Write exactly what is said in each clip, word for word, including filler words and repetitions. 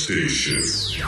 Station.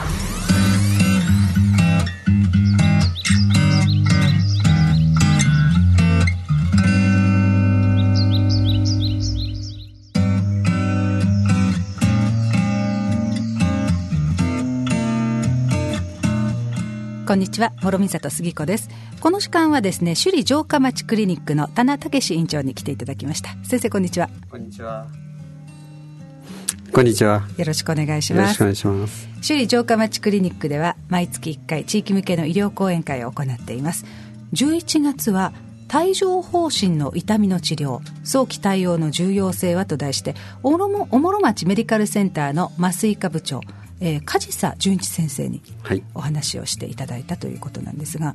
こんにちは、諸見里杉子です。この時間はですね、首里城下町クリニックの田名武院長に来ていただきました。先生、こんにちは。 こんにちは。こんにちは。 よろしくお願いします。よろしくお願いします。首里城下町クリニックでは毎月いっかい地域向けの医療講演会を行っています。じゅういちがつは帯状疱疹の痛みの治療、早期対応の重要性はと題して、おもろおもろ町メディカルセンターの麻酔科部長、えー、梶佐純一先生にお話をしていただいたということなんですが、はい、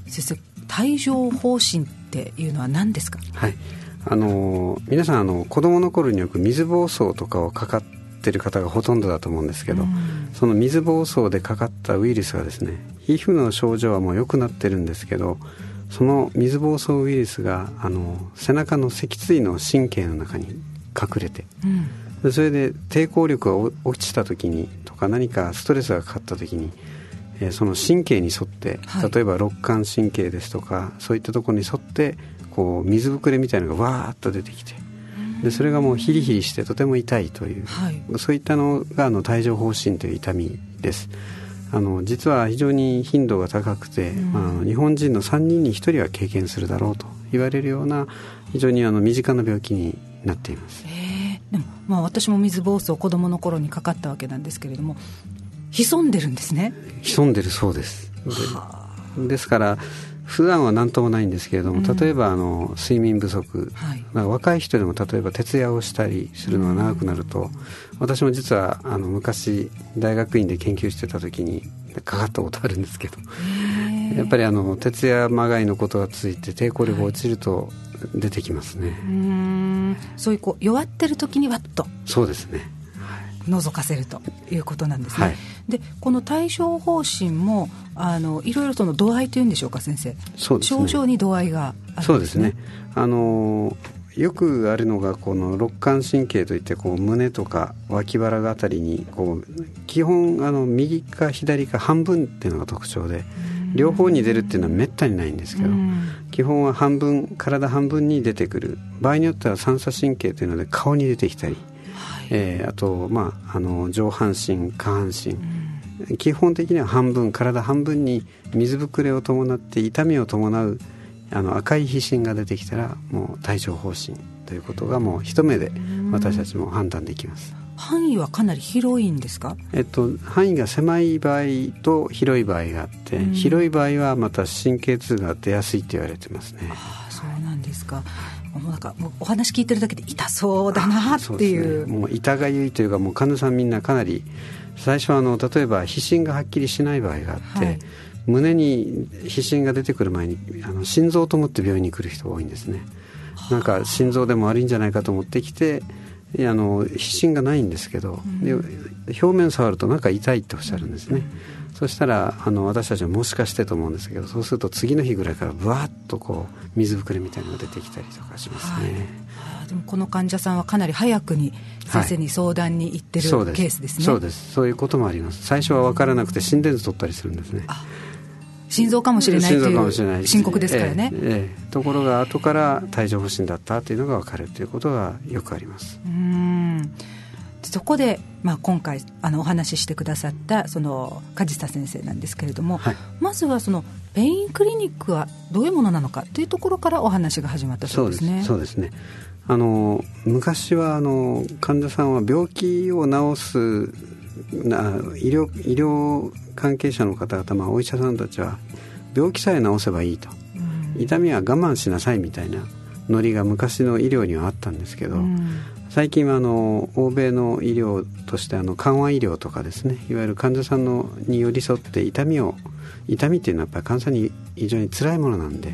先生、帯状疱疹っていうのは何ですか？ はい、あの皆さんあの子どもの頃によく水疱瘡とかをかかっている方がほとんどだと思うんですけど、うん、その水疱瘡でかかったウイルスがですね、皮膚の症状はもう良くなってるんですけど、その水疱瘡ウイルスがあの背中の脊椎の神経の中に隠れて、うんでそれで抵抗力が落ちた時にとか、何かストレスがかかった時に、えー、その神経に沿って、はい、例えば肋間神経ですとか、そういったところに沿ってこう水ぶくれみたいなのがわーっと出てきて、でそれがもうヒリヒリしてとても痛いという、はい、そういったのがあの帯状疱疹という痛みです。あの実は非常に頻度が高くて、まあ、日本人のさんにんにひとりは経験するだろうと言われるような非常にあの身近な病気になっています。 でも、まあ、私も水疱瘡子どもの頃にかかったわけなんですけれども、潜んでるんですね。 潜んでるそうです。 で, ですから普段は何ともないんですけれども、例えばあの睡眠不足、はい、若い人でも例えば徹夜をしたりするのが長くなると、うん、私も実はあの昔大学院で研究してた時にかかったことあるんですけど、やっぱりあの徹夜まがいのことがついて抵抗力が落ちると出てきますね。はい、うーん、そういうこう弱ってる時にわっとそうですね、 覗かせるということなんですね。はい、でこの帯状疱疹もあのいろいろとの度合いというんでしょうか、先生。そうですね、症状に度合いがあるんですね。 そうですね、あのよくあるのがこの肋間神経といって、こう胸とか脇腹があたりにこう基本あの右か左か半分っていうのが特徴で、両方に出るっていうのはめったにないんですけど、基本は半分、体半分に出てくる。場合によっては三叉神経というので顔に出てきたり、はい、えー、あと、まあ、あの上半身下半身、うん、基本的には半分、体半分に水ぶくれを伴って痛みを伴うあの赤い皮疹が出てきたら、もう帯状疱疹ということがもう一目で私たちも判断できます。 範囲はかなり広いんですか？ えっと、範囲が狭い場合と広い場合があって、うん、広い場合はまた神経痛が出やすいと言われてますね。 ああ、そうなんですか。もうなんかもうお話聞いてるだけで痛そうだなっていう。 そうですね、もう痛がゆいというか、もう患者さんみんなかなり最初はあの例えば皮疹がはっきりしない場合があって、はい、胸に皮疹が出てくる前にあの心臓と思って病院に来る人が多いんですね。なんか心臓でも悪いんじゃないかと思ってきて、いやあの皮疹がないんですけど、うん、で表面触るとなんか痛いっておっしゃるんですね。うん、そしたらあの私たちはもしかしてと思うんですけど、そうすると次の日ぐらいからブワッとこう水ぶくれみたいなのが出てきたりとかしますね。はい、 あでもこの患者さんはかなり早くに先生に相談に行ってる、はい、ケースですね。 そうです、そういうこともあります。最初は分からなくて心電図取ったりするんですね。あ、 心臓かもしれないという申告ですからね。ええええ、ところが後から帯状疱疹だったというのが分かるということがよくあります。 うーん、そこで、まあ、今回あのお話ししてくださったその梶田先生なんですけれども、はい、まずはそのペインクリニックはどういうものなのかというところからお話が始まったそうですね。 そうですね、あの昔はあの患者さんは病気を治すな医療、医療関係者の方々、まあ、お医者さんたちは病気さえ治せばいいと、うん、痛みは我慢しなさいみたいなノリが昔の医療にはあったんですけど、うん、最近はあの欧米の医療としてあの緩和医療とかですね、いわゆる患者さんのに寄り添って痛みを痛みっていうのはやっぱり患者さんに非常に辛いものなんで、うん、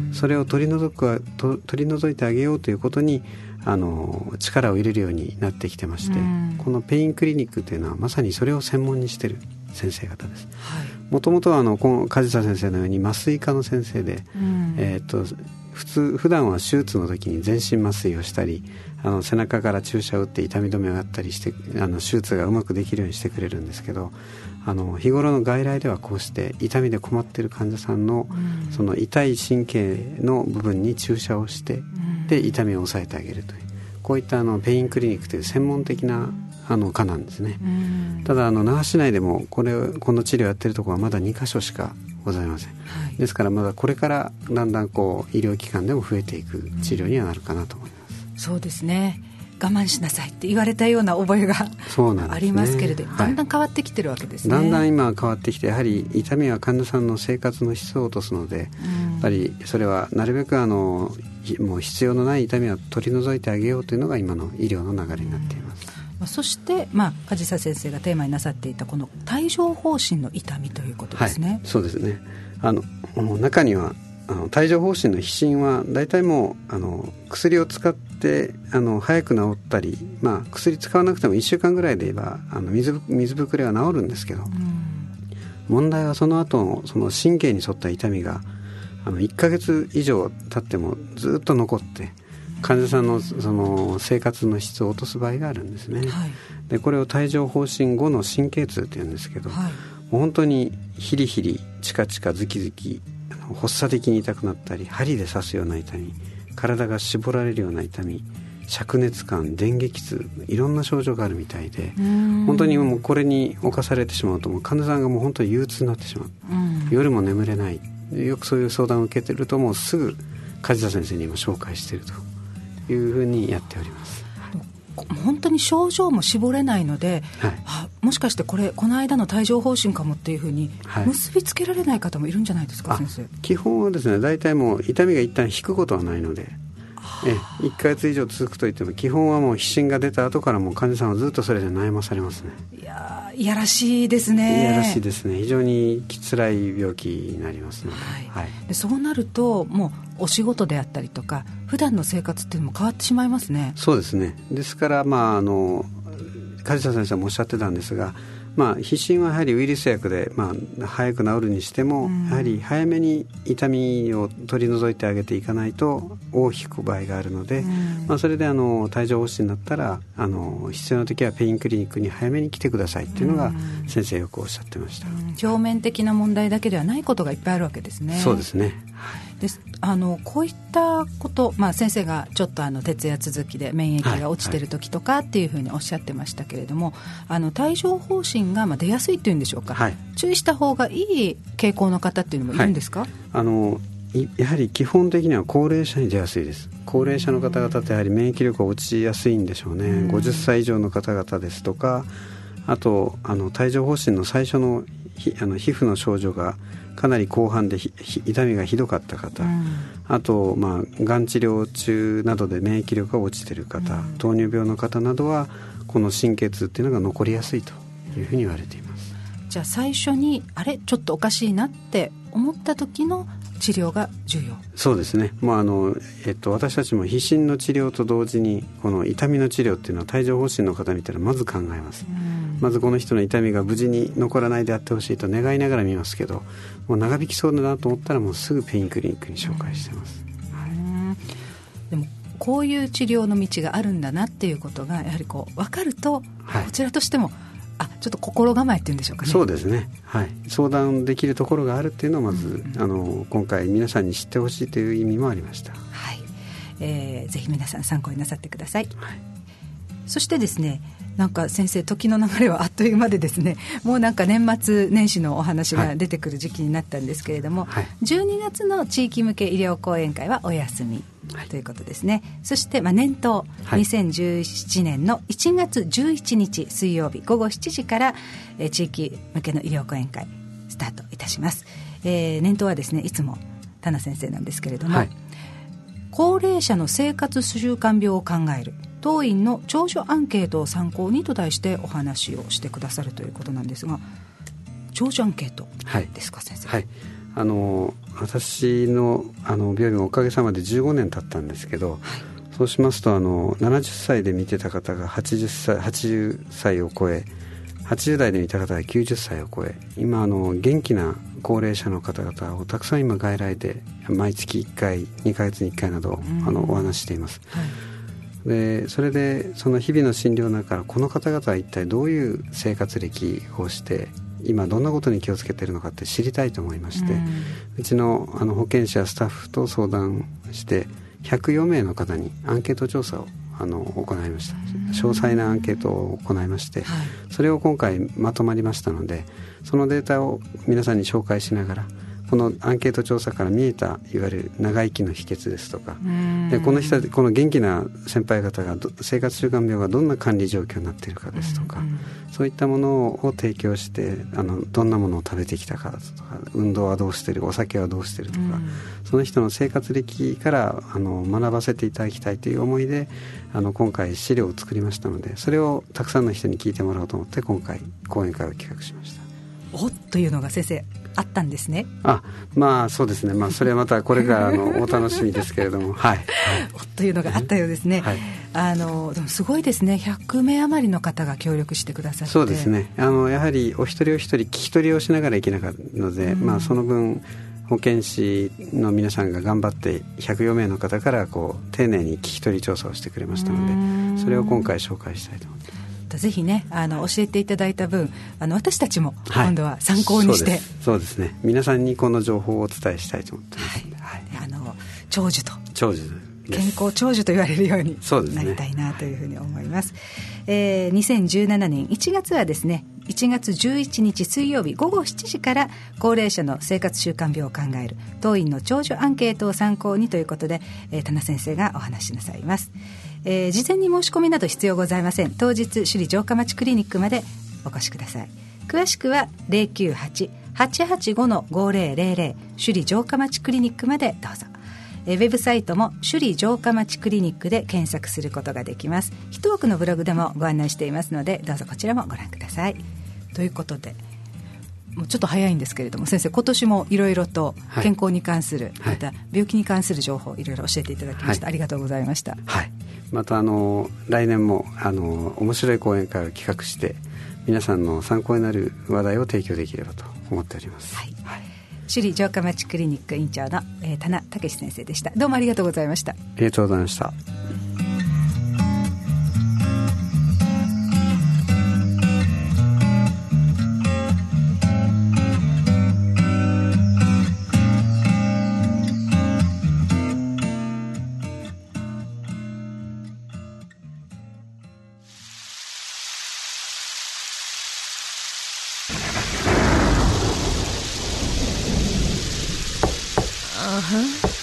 それを取り除くと取り除いてあげようということにあの力を入れるようになってきてまして、うん、このペインクリニックというのはまさにそれを専門にしている先生方です。もともとはあの梶田先生のように麻酔科の先生で、うん、えー、と普通普段は手術の時に全身麻酔をしたり、あの背中から注射を打って痛み止めをやったりして、あの手術がうまくできるようにしてくれるんですけど、あの日頃の外来ではこうして痛みで困っている患者さんの、うん、その痛い神経の部分に注射をして、うん、で痛みを抑えてあげるという、こういったあのペインクリニックという専門的なあの科なんですね、うん、ただあの那覇市内でもこれこの治療をやっているところはまだにか所しかございません、はい、ですからまだこれからだんだんこう医療機関でも増えていく治療にはなるかなと思います、 うん、そうですね。我慢しなさいって言われたような覚えがありますけれど、ね、だんだん変わってきてるわけですね、 はい、だんだん今変わってきて、やはり痛みは患者さんの生活の質を落とすので、うん、やっぱりそれはなるべくあのもう必要のない痛みは取り除いてあげようというのが今の医療の流れになっています、 うん、そして、まあ、梶佐先生がテーマになさっていたこの帯状疱疹の痛みということですね、 はい、そうですね。あの中にはあの帯状疱疹の皮疹は大体もうあの薬を使ってあの早く治ったり、まあ、薬使わなくてもいっしゅうかんぐらいで言えばあの 水, 水ぶくれは治るんですけど、うん、問題はその後のその神経に沿った痛みがあのいっかげつ以上経ってもずっと残って患者さんの、その生活の質を落とす場合があるんですね、はい、でこれを帯状疱疹後の神経痛というんですけど、はい、もう本当にヒリヒリチカチカズキズキ発作的に痛くなったり、針で刺すような痛み、体が絞られるような痛み、灼熱感、電撃痛、いろんな症状があるみたいで、本当にもうこれに侵されてしまうともう患者さんがもう本当に憂鬱になってしまう、夜も眠れない、よくそういう相談を受けてるともうすぐ梶田先生に今紹介しているというふうにやっております。 本当に症状も絞れないので、はい、あもしかしてこれこの間の帯状疱疹かもっていうふうに結びつけられない方もいるんじゃないですか、はい、先生。 基本はですね、大体もう痛みが一旦引くことはないので、えいっかげつ以上続くといっても基本はもう皮疹が出た後からもう患者さんはずっとそれで悩まされますね。 いやいやらしいですね。 いやらしいですね。非常に辛い病気になりますので、 はいはい、でそうなるともうお仕事であったりとか普段の生活っていうのも変わってしまいますね。 そうですね。ですから、まあ、あの梶田先生もおっしゃってたんですが、まあ、皮疹はやはりウイルス薬で、まあ、早く治るにしても、うん、やはり早めに痛みを取り除いてあげていかないと尾を引く場合があるので、うんまあ、それであの帯状疱疹になったらあの必要な時はペインクリニックに早めに来てくださいっていうのが先生よくおっしゃってました、うん、 表面的な問題だけではないことがいっぱいあるわけですね。 そうですね。 です。あのこういったこと、まあ、先生がちょっとあの徹夜続きで免疫が落ちてる時とかっていうふうにおっしゃってましたけれども、はいはい、あの帯状疱疹がまあ出やすいっていうんでしょうか、はい、注意した方がいい傾向の方っていうのもいるんですか？はい、 あのやはり基本的には高齢者に出やすいです。高齢者の方々ってやはり免疫力が落ちやすいんでしょうね。うん、ごじゅっさい以上の方々ですとか、あとあの帯状疱疹の最初のあの皮膚の症状がかなり広範で痛みがひどかった方、うん、あと、まあ、がん治療中などで免疫力が落ちている方、うん、糖尿病の方などはこの神経痛っていうのが残りやすいというふうに言われています。 じゃあ最初にあれちょっとおかしいなって思った時の治療が重要。 そうですね。もうあの、えっと、私たちも皮疹の治療と同時にこの痛みの治療っていうのは帯状疱疹の方見たらまず考えます。まずこの人の痛みが無事に残らないであってほしいと願いながら見ますけど、もう長引きそうだなと思ったらもうすぐペインクリニックに紹介してます。はい、 でもこういう治療の道があるんだなっていうことがやはりこう分かると、はい、こちらとしてもあちょっと心構えっていうんでしょうかね。 そうですね、はい、相談できるところがあるっていうのをまず、うんうん、あの今回皆さんに知ってほしいという意味もありました。 はい、えー、ぜひ皆さん参考になさってください。はい、そしてですね、なんか先生時の流れはあっという間でですね、もうなんか年末年始のお話が出てくる時期になったんですけれども、はい、じゅうにがつの地域向け医療講演会はお休みということですね。そしてまあ年頭、はい、にせんじゅうななねんのいちがつじゅういちにち水曜日ごごしちじから、えー、地域向けの医療講演会スタートいたします。えー、年頭はですねいつも田名先生なんですけれども、はい、高齢者の生活習慣病を考える当院の長寿アンケートを参考にと題してお話をしてくださるということなんですが、長寿アンケートですか、はい、先生。はい、 あの私 の, あの病院はおかげさまでじゅうごねん経ったんですけど、はい、そうしますとあのななじゅっさいで見てた方がはちじゅっさい、はちじゅっさいを超え、 はちじゅう代でいた方がきゅうじゅっさいを超え、今あの元気な高齢者の方々をたくさん今外来で毎月いっかいにかげつにいっかいなど、うん、あのお話ししています、はい、でそれでその日々の診療の中からこの方々は一体どういう生活歴をして今どんなことに気をつけているのかって知りたいと思いまして、うん、うち の, あの保健師やスタッフと相談してひゃくよんめいの方にアンケート調査をあの行いました。詳細なアンケートを行いまして、はい、それを今回まとまりましたので、そのデータを皆さんに紹介しながら、このアンケート調査から見えたいわゆる長生きの秘訣ですとか、でこの人この元気な先輩方が生活習慣病がどんな管理状況になっているかですとか、そういったものを提供して、あのどんなものを食べてきたかとか、運動はどうしている、お酒はどうしているとか、その人の生活歴からあの学ばせていただきたいという思いで、あの今回資料を作りましたので、それをたくさんの人に聞いてもらおうと思って今回講演会を企画しました。 おというのが先生あったんですね。 あ、まあそうですね、まあ、それはまたこれからのお楽しみですけれどもはい、はい、 おというのがあったようですね、はい、あのでもすごいですね。ひゃくめい余りの方が協力してくださって。 そうですね、あのやはりお一人お一人聞き取りをしながらいけなかったので、うん、まあ、その分保健師の皆さんが頑張ってひゃくよんめいの方からこう丁寧に聞き取り調査をしてくれましたので、それを今回紹介したいと思います。 ぜひね、あの教えていただいた分、あの私たちも今度は参考にして、はい、 そうです、そうですね、皆さんにこの情報をお伝えしたいと思ってます、はいはい、あの長寿と長寿健康長寿と言われるようになりたいなというふうに思います。えー、にせんじゅうななねんいちがつはですね、いちがつじゅういちにち水曜日ごごしちじから高齢者の生活習慣病を考える当院の長寿アンケートを参考にということで、えー、田名先生がお話しなさいます。えー、事前に申し込みなど必要ございません。当日首里城下町クリニックまでお越しください。詳しくは ゼロきゅうはち はちはちご ごゼロゼロゼロ 首里城下町クリニックまでどうぞ。えー、ウェブサイトも首里城下町クリニックで検索することができます。ヒットワークのブログでもご案内していますので、どうぞこちらもご覧ください。ということで、もうちょっと早いんですけれども、先生今年もいろいろと健康に関する、はい、また病気に関する情報いろいろ教えていただきました、はい、ありがとうございました。 はい、またあの来年もあの面白い講演会を企画して皆さんの参考になる話題を提供できればと思っております。はいはい、 首里城下町クリニック院長の、えー、田名武先生でした。どうもありがとうございました。ありがとうございました。 Uh-huh.